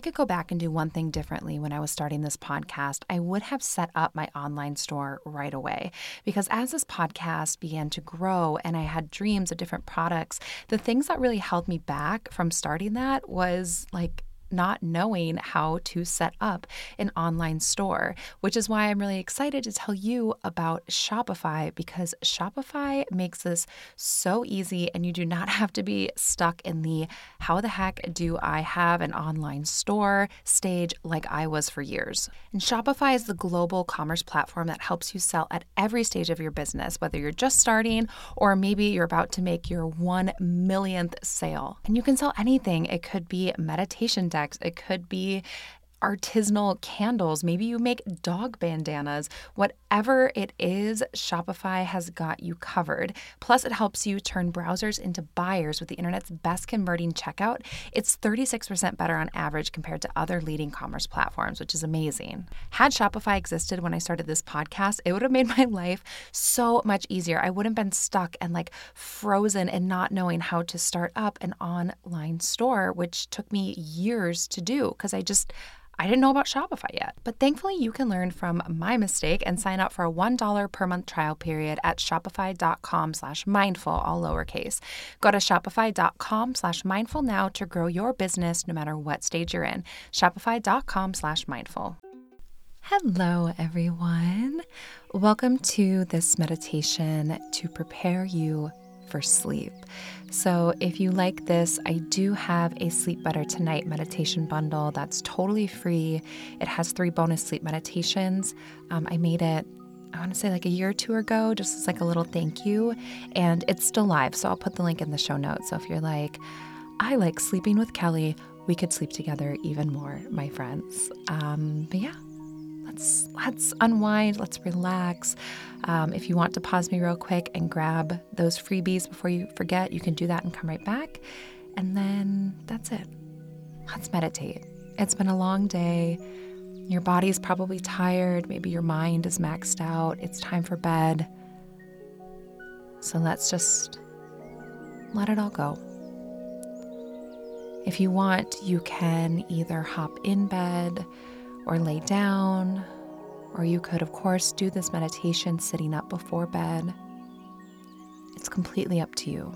could go back and do one thing differently when I was starting this podcast, I would have set up my online store right away. Because as this podcast began to grow and I had dreams of different products, the things that really held me back from starting that was like not knowing how to set up an online store, which is why I'm really excited to tell you about Shopify, because Shopify makes this so easy and you do not have to be stuck in the how the heck do I have an online store stage like I was for years. And Shopify is the global commerce platform that helps you sell at every stage of your business, whether you're just starting or maybe you're about to make your 1 millionth sale. And you can sell anything. It could be meditation decks. It could be artisanal candles. Maybe you make dog bandanas. Whatever it is, Shopify has got you covered. Plus, it helps you turn browsers into buyers with the internet's best converting checkout. It's 36% better on average compared to other leading commerce platforms, which is amazing. Had Shopify existed when I started this podcast, it would have made my life so much easier. I wouldn't have been stuck and frozen and not knowing how to start up an online store, which took me years to do because I didn't know about Shopify yet. But thankfully, you can learn from my mistake and sign up for a $1 per month trial period at shopify.com/mindful, all lowercase. Go to shopify.com/mindful now to grow your business no matter what stage you're in. Shopify.com/mindful. Hello, everyone. Welcome to this meditation to prepare you for sleep. So if you like this, I do have a Sleep Better Tonight meditation bundle that's totally free. It has 3 bonus sleep meditations. I made it, I want to say a year or 2 ago, just as a little thank you. And it's still live, so I'll put the link in the show notes. So if you're like, I like sleeping with Kelly, we could sleep together even more, my friends. But yeah. Let's unwind, let's relax. If you want to pause me real quick and grab those freebies before you forget, you can do that and come right back. And then that's it. Let's meditate. It's been a long day. Your body's probably tired. Maybe your mind is maxed out. It's time for bed. So let's just let it all go. If you want, you can either hop in bed or lay down, or you could, of course, do this meditation sitting up before bed. It's completely up to you.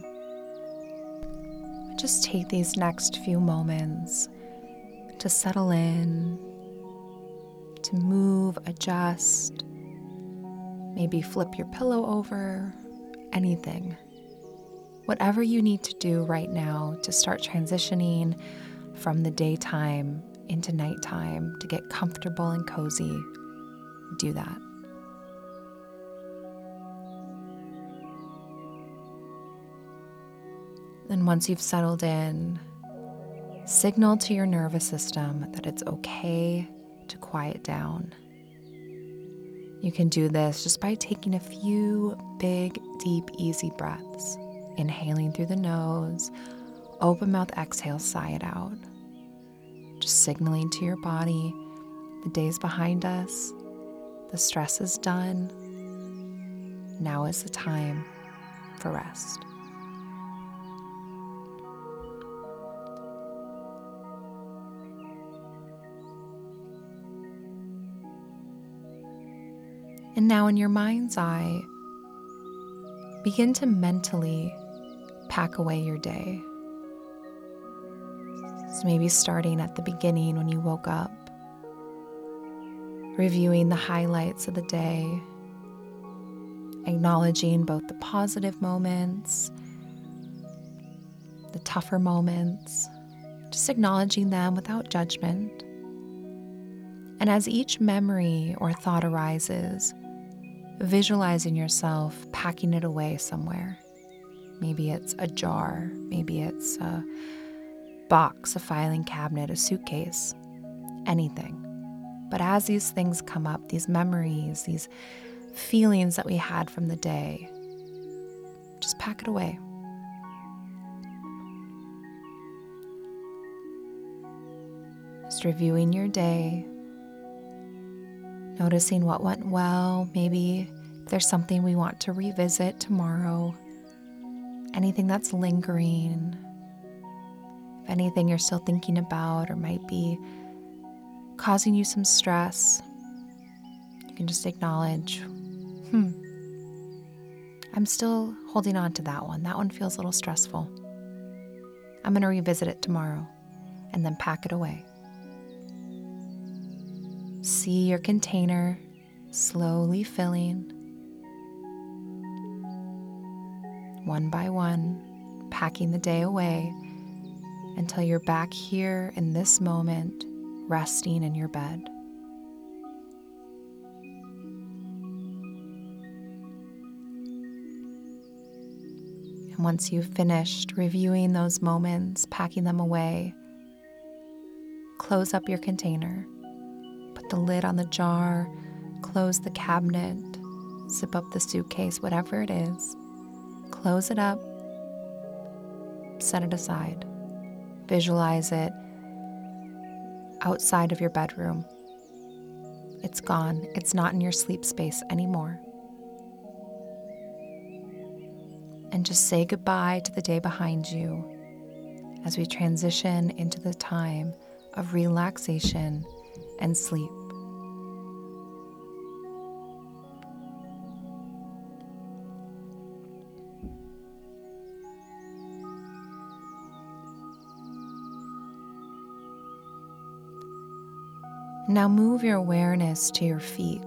Just take these next few moments to settle in, to move, adjust, maybe flip your pillow over, anything. Whatever you need to do right now to start transitioning from the daytime into nighttime to get comfortable and cozy, do that. Then once you've settled in, signal to your nervous system that it's okay to quiet down. You can do this just by taking a few big, deep, easy breaths. Inhaling through the nose, open mouth exhale, sigh it out. Just signaling to your body, the day's behind us, the stress is done. Now is the time for rest. And now in your mind's eye, begin to mentally pack away your day. So maybe starting at the beginning when you woke up, reviewing the highlights of the day, acknowledging both the positive moments, the tougher moments, just acknowledging them without judgment. And as each memory or thought arises, visualizing yourself packing it away somewhere. Maybe it's a jar, maybe it's a box, a filing cabinet, a suitcase, anything. But as these things come up, these memories, these feelings that we had from the day, just pack it away. Just reviewing your day, noticing what went well, maybe if there's something we want to revisit tomorrow, anything that's lingering. If anything you're still thinking about or might be causing you some stress, you can just acknowledge, I'm still holding on to that one. That one feels a little stressful. I'm going to revisit it tomorrow and then pack it away. See your container slowly filling, one by one, packing the day away until you're back here in this moment, resting in your bed. And once you've finished reviewing those moments, packing them away, close up your container, put the lid on the jar, close the cabinet, zip up the suitcase, whatever it is. Close it up, set it aside. Visualize it outside of your bedroom. It's gone. It's not in your sleep space anymore. And just say goodbye to the day behind you as we transition into the time of relaxation and sleep. Now move your awareness to your feet.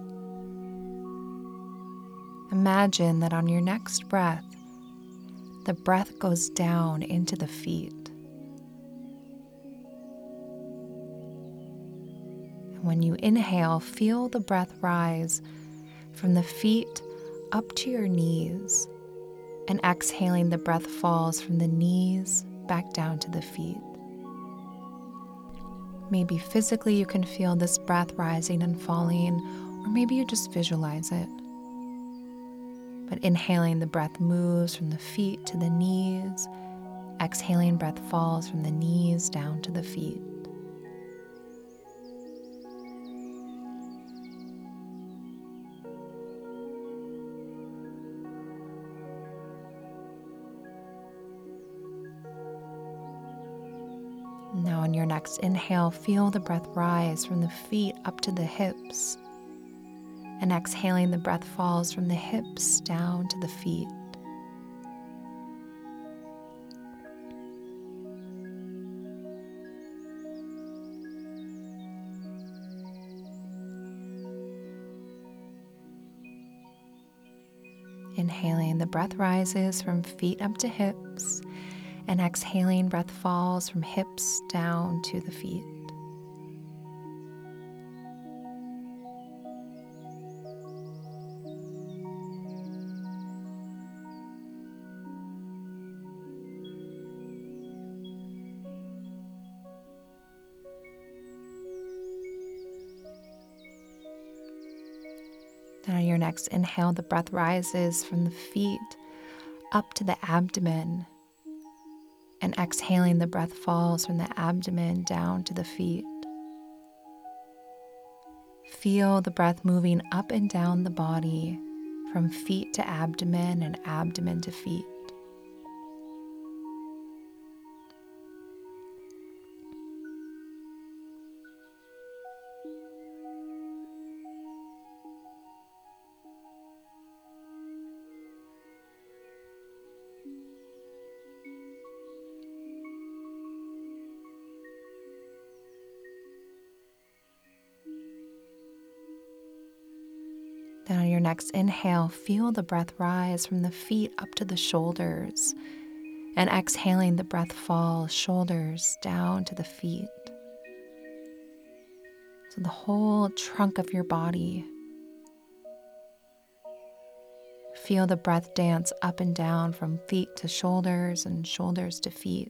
Imagine that on your next breath, the breath goes down into the feet. And when you inhale, feel the breath rise from the feet up to your knees. And exhaling, the breath falls from the knees back down to the feet. Maybe physically you can feel this breath rising and falling, or maybe you just visualize it. But inhaling, the breath moves from the feet to the knees. Exhaling, breath falls from the knees down to the feet. Now on your next inhale, feel the breath rise from the feet up to the hips. And exhaling, the breath falls from the hips down to the feet. Inhaling, the breath rises from feet up to hips. And exhaling, breath falls from hips down to the feet. Then on your next inhale, the breath rises from the feet up to the abdomen. And exhaling, the breath falls from the abdomen down to the feet. Feel the breath moving up and down the body from feet to abdomen and abdomen to feet. Then on your next inhale, feel the breath rise from the feet up to the shoulders. And exhaling, the breath falls, shoulders down to the feet. So the whole trunk of your body. Feel the breath dance up and down from feet to shoulders and shoulders to feet.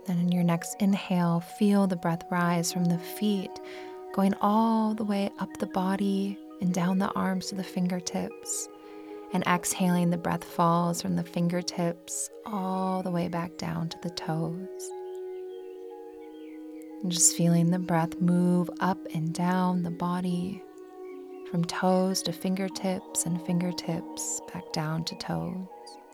Then in your next inhale, feel the breath rise from the feet, going all the way up the body and down the arms to the fingertips. And exhaling, the breath falls from the fingertips all the way back down to the toes. And just feeling the breath move up and down the body, from toes to fingertips and fingertips back down to toes.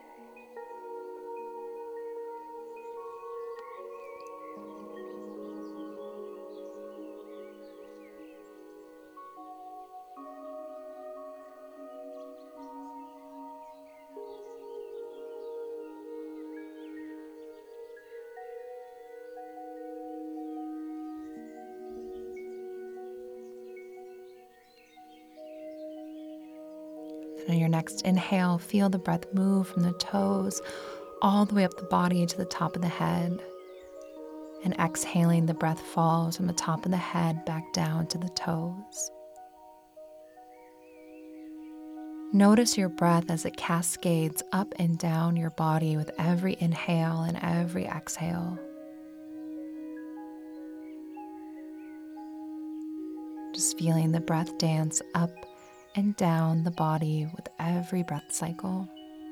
And on your next inhale, feel the breath move from the toes all the way up the body to the top of the head. And exhaling, the breath falls from the top of the head back down to the toes. Notice your breath as it cascades up and down your body with every inhale and every exhale. Just feeling the breath dance up and down the body with every breath cycle.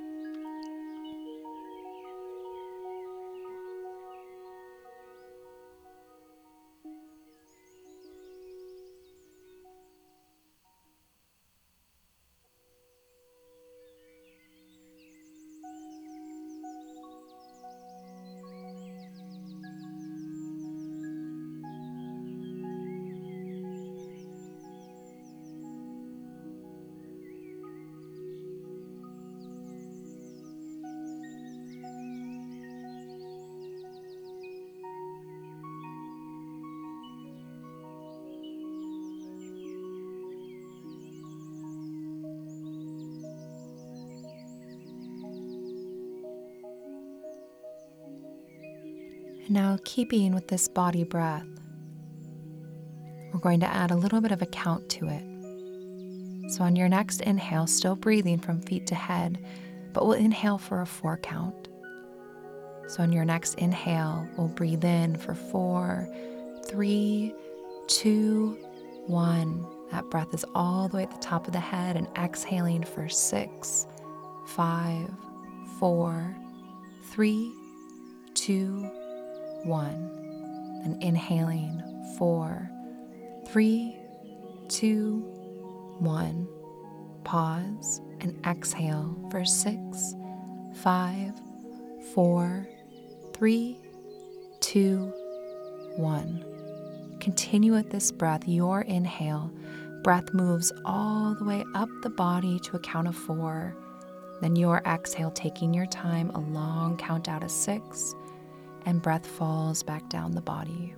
And now, keeping with this body breath, we're going to add a little bit of a count to it. So on your next inhale, still breathing from feet to head, but we'll inhale for a 4 count. So on your next inhale, we'll breathe in for 4, 3, 2, 1. That breath is all the way at the top of the head, and exhaling for 6, 5, 4, 3, 2, 1. Then inhaling 4, 3, 2, 1. Pause and exhale for 6, 5, 4, 3, 2, 1. Continue with this breath. Your inhale, breath moves all the way up the body to a count of 4. Then your exhale, taking your time, a long count out of 6, and breath falls back down the body.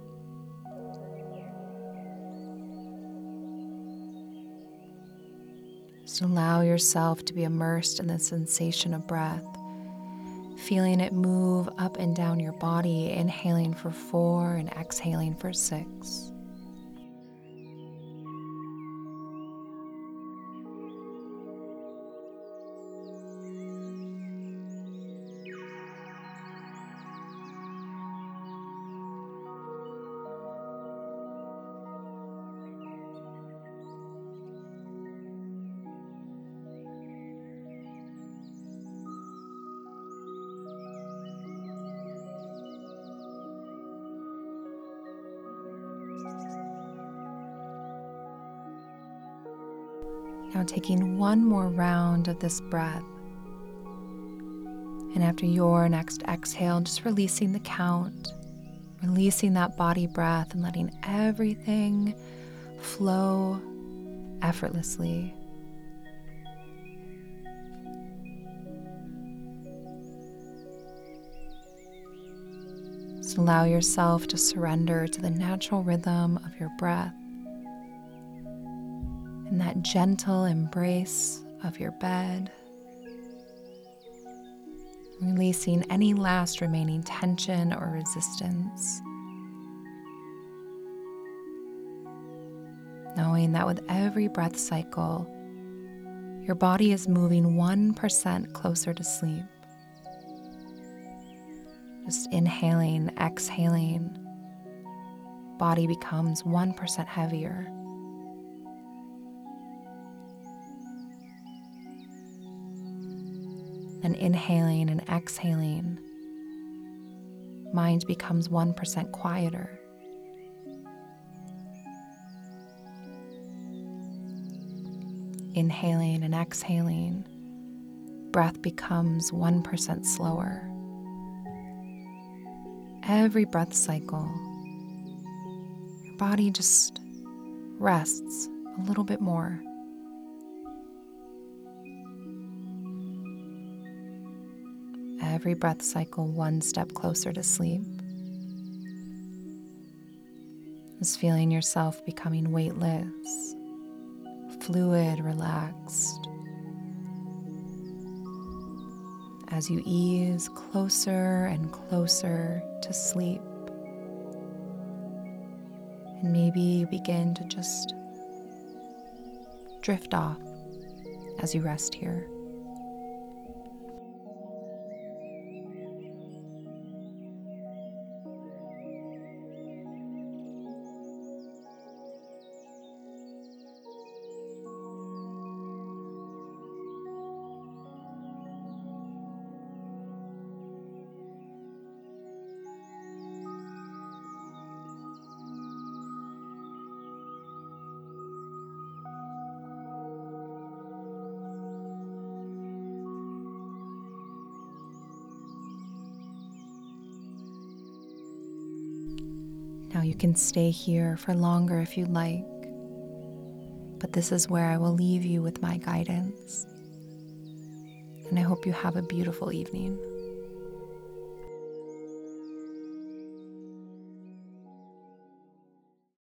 So allow yourself to be immersed in the sensation of breath, feeling it move up and down your body, inhaling for 4 and exhaling for 6. Now taking one more round of this breath. And after your next exhale, just releasing the count, releasing that body breath and letting everything flow effortlessly. Just allow yourself to surrender to the natural rhythm of your breath and that gentle embrace of your bed, releasing any last remaining tension or resistance. Knowing that with every breath cycle, your body is moving 1% closer to sleep. Just inhaling, exhaling. Body becomes 1% heavier. Then inhaling and exhaling. Mind becomes 1% quieter. Inhaling and exhaling. Breath becomes 1% slower. Every breath cycle, your body just rests a little bit more. Every breath cycle, one step closer to sleep. Just feeling yourself becoming weightless, fluid, relaxed. As you ease closer and closer to sleep. And maybe you begin to just drift off as you rest here. Now you can stay here for longer if you'd like, but this is where I will leave you with my guidance. And I hope you have a beautiful evening.